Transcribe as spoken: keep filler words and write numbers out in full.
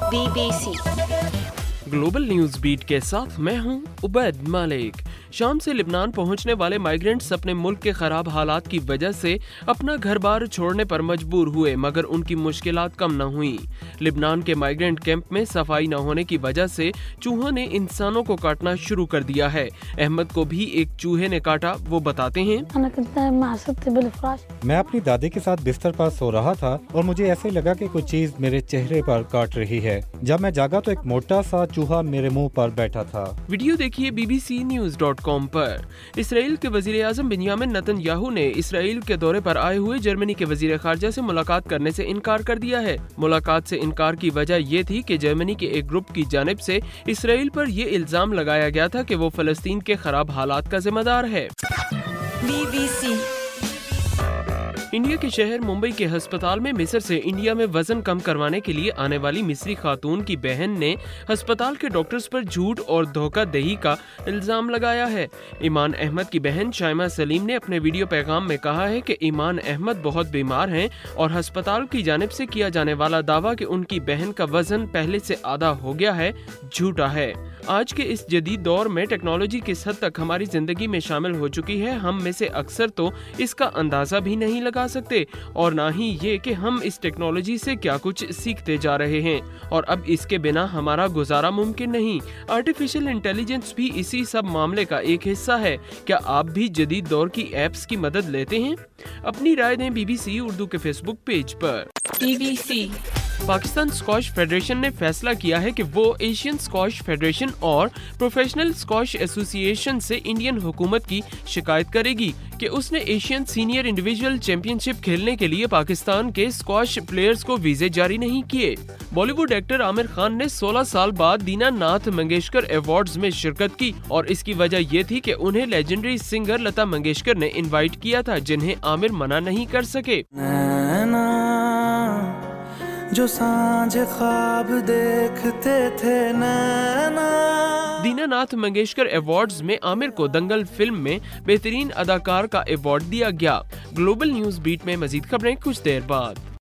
Be B C global news beat کے ساتھ میں ہوں عبید مالک۔ شام سے لبنان پہنچنے والے مائیگرنٹس اپنے ملک کے خراب حالات کی وجہ سے اپنا گھر بار چھوڑنے پر مجبور ہوئے، مگر ان کی مشکلات کم نہ ہوئیں۔ لبنان کے مائیگرنٹ کیمپ میں صفائی نہ ہونے کی وجہ سے چوہوں نے انسانوں کو کاٹنا شروع کر دیا ہے۔ احمد کو بھی ایک چوہے نے کاٹا، وہ بتاتے ہیں۔ میں اپنی دادی کے ساتھ بستر پر سو رہا تھا اور مجھے ایسے لگا کہ کوئی چیز میرے چہرے پر کاٹ رہی ہے۔ جب میں جاگا تو ایک موٹا سا چوہا میرے منہ پر بیٹھا تھا۔ ویڈیو دیکھیے B B C news dot com پر۔ اسرائیل کے وزیر اعظم بنیامن نتن یاہو نے اسرائیل کے دورے پر آئے ہوئے جرمنی کے وزیر خارجہ سے ملاقات کرنے سے انکار کر دیا ہے۔ ملاقات سے انکار کی وجہ یہ تھی کہ جرمنی کے ایک گروپ کی جانب سے اسرائیل پر یہ الزام لگایا گیا تھا کہ وہ فلسطین کے خراب حالات کا ذمہ دار ہے۔ بی بی سی انڈیا کے شہر ممبئی کے ہسپتال میں مصر سے انڈیا میں وزن کم کروانے کے لیے آنے والی مصری خاتون کی بہن نے ہسپتال کے ڈاکٹرز پر جھوٹ اور دھوکہ دہی کا الزام لگایا ہے۔ ایمان احمد کی بہن شائمہ سلیم نے اپنے ویڈیو پیغام میں کہا ہے کہ ایمان احمد بہت بیمار ہیں اور ہسپتال کی جانب سے کیا جانے والا دعویٰ کہ ان کی بہن کا وزن پہلے سے آدھا ہو گیا ہے جھوٹا ہے۔ آج کے اس جدید دور میں ٹیکنالوجی کس حد تک ہماری زندگی میں شامل ہو چکی ہے، ہم میں سے اکثر تو اس کا اندازہ بھی نہیں لگا سکتے، اور نہ ہی یہ کہ ہم اس ٹیکنالوجی سے کیا کچھ سیکھتے جا رہے ہیں، اور اب اس کے بنا ہمارا گزارا ممکن نہیں۔ آرٹیفیشل انٹیلیجنس بھی اسی سب معاملے کا ایک حصہ ہے۔ کیا آپ بھی جدید دور کی ایپس کی مدد لیتے ہیں؟ اپنی رائے دیں بی بی سی اردو کے فیس بک پیج پر۔ B B C Pakistan squash federation نے فیصلہ کیا ہے کہ وہ ایشین اسکواش فیڈریشن اور پروفیشنل اسکواش ایسوسی ایشن سے انڈین حکومت کی شکایت کرے گی کہ اس نے Asian senior individual championship کھیلنے کے لیے پاکستان کے اسکواش پلیئرز کو ویزے جاری نہیں کیے۔ Bollywood actor Aamir Khan نے سولہ سال بعد دینا ناتھ منگیشکر ایوارڈز میں شرکت کی، اور اس کی وجہ یہ تھی کہ انہیں لیجنڈری سنگر لتا منگیشکر نے انوائٹ کیا تھا، جنہیں عامر منع نہیں کر سکے۔ جو سانجھ خواب دیکھتے تھے نینا۔ دینا ناتھ منگیشکر ایوارڈز میں عامر کو دنگل فلم میں بہترین اداکار کا ایوارڈ دیا گیا۔ گلوبل نیوز بیٹ میں مزید خبریں کچھ دیر بعد۔